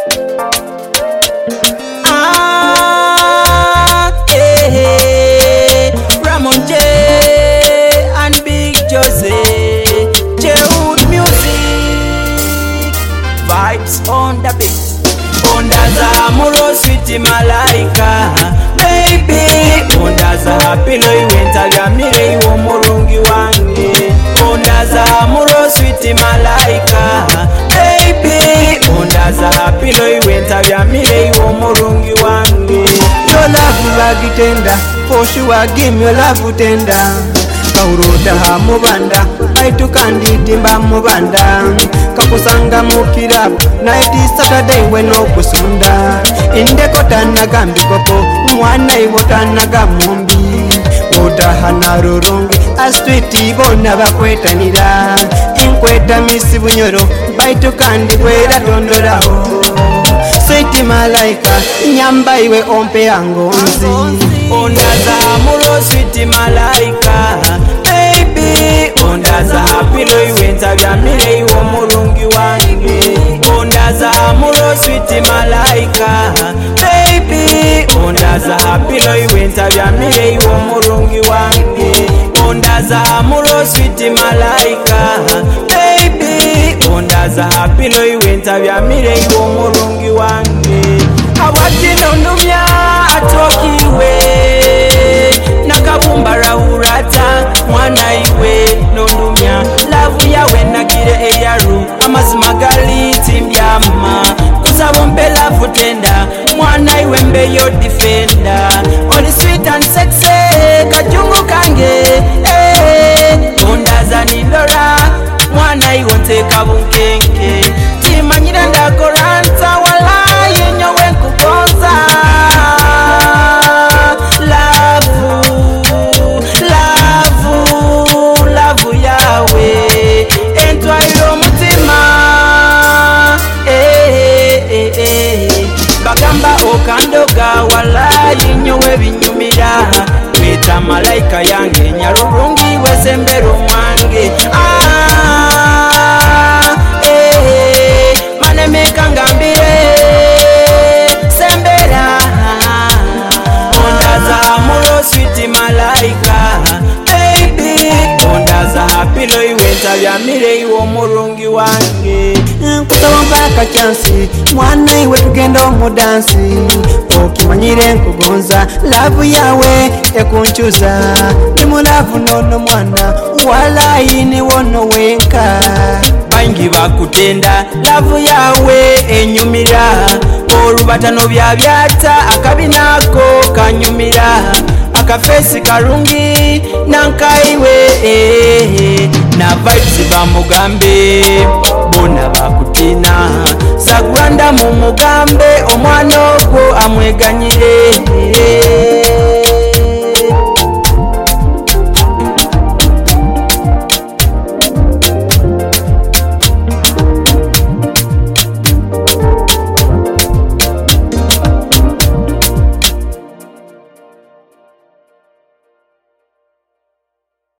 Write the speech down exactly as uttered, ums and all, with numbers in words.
Ah, eh, eh. Ramon J and Big Jose, J-Hood music, vibes on the beat. Ondaza muro sweet malaika, baby. Ondaza hapilo iwenta gamire iwo murungi wange. Ondaza muro sweet malaika, baby. Ondaza hapilo iwenta gamire iwo murungi wange. Your love bagitenda, for sure give me your love tender. Kaurota ha mubanda, aitu kandi timba mubanda. Kakusanga mukirabu, night is Saturday when okusunda. Indeko tanagambi kopo, mwana iwo tanagamumbi. Ota hana rurungi, astwiti bona bakwetanira. Inkweta misi bunyoro, baitu kandi kwera tondorao. Sweet malaika, nyamba iwe ompe yangonzi. Ondaza muro sweet malaika, baby. Ondaza hapilo iwenta gamire iwo murungi wange. Ondaza muro sweet malaika, baby. Ondaza hapilo iwenta gamire iwo murungi wange. Ondaza muro sweet malaika, baby. Ondaza hapilo iwenta gamire iwo murungi wange. Awati nondumya atokiwe, nakabumbara urata mwana iwe nondumya. Lavu yawe nagire eyaru, amazima gali timbyama. Kusabombe lavu tenda, mwana iwe mbeyo defender. Only sweet and sexy, kajungu kange, eh. Ondaza nilora, mwana iwe nteka bunkenke. Timanyira ndakoranta wala yenyowe kukonza. Lavu, lavu, lavu yawe entwairo mutima. Eh, eh, eh. Bagamba okandoga wala yenyowe binyumira. Weta malaika yange nyarurungi wesembero mwange. Ah, eh, maneme kangambire sembera. Ondaza muro sweet malaika, baby. Ondaza hapilo iwenta gamire iwo murungi wange. Kusaba mpaka chansi, mwana iwe tugendo mudansi. Okimanyire nkugonza, lavu yawe ekunchuza. Nimu lavu nono mwana, wala ini wono wenka. Bangi bakutenda, lavu yawe enyumira. Orubatano bya byata, akabinako kanyumira. Akafesi karungi, nankaiwe eh. Na vibes bamugambe, bona bakutina. Sagwanda mu mugambe, omwana ogwo amweganyire.